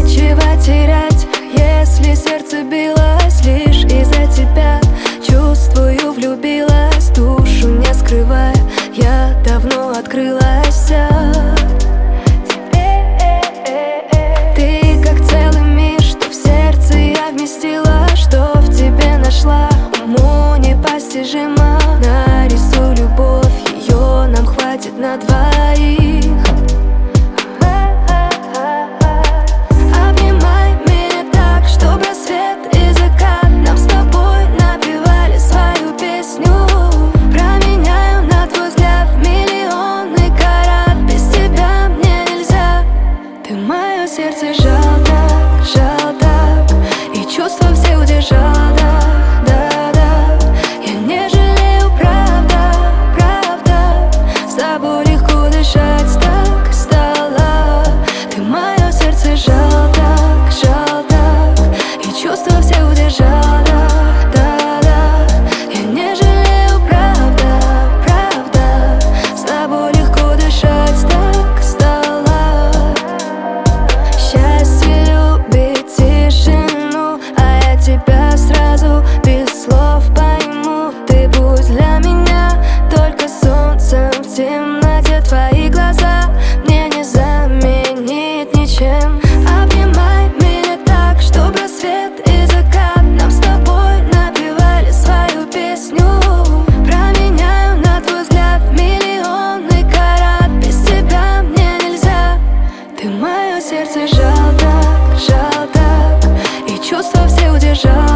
нечего терять, если сердце билось лишь из-за тебя. Чувствую, влюбилась, душу не скрывая, я давно открылась вся. Ты как целый мир, что в сердце я вместила, что в тебе нашла. Уму непостижимо, нарисуй любовь, ее нам хватит на двоих. Обнимай меня так, чтоб рассвет и закат нам с тобой напевали свою песню. Променяю на твой взгляд миллионы карат, без тебя мне нельзя. Ты мое сердце жал так, и чувства все удержал, да. Я не жалею, правда, с тобой легко дышать так стало. Ты мое сердце жал так, и чувства все удержал, да. Я не жалею, правда, с тобой легко дышать так стало. Счастье любит тишину, а я тебя сразу без слов пойму. Ты будь для меня только солнцем в темноте, твои глаза мне не заменить ничем. Обнимай меня так, чтоб рассвет и закат нам с тобой напевали свою песню. Променяю на твой взгляд миллионы карат, без тебя мне нельзя. Ты мое сердце жал так, и чувства все удержал.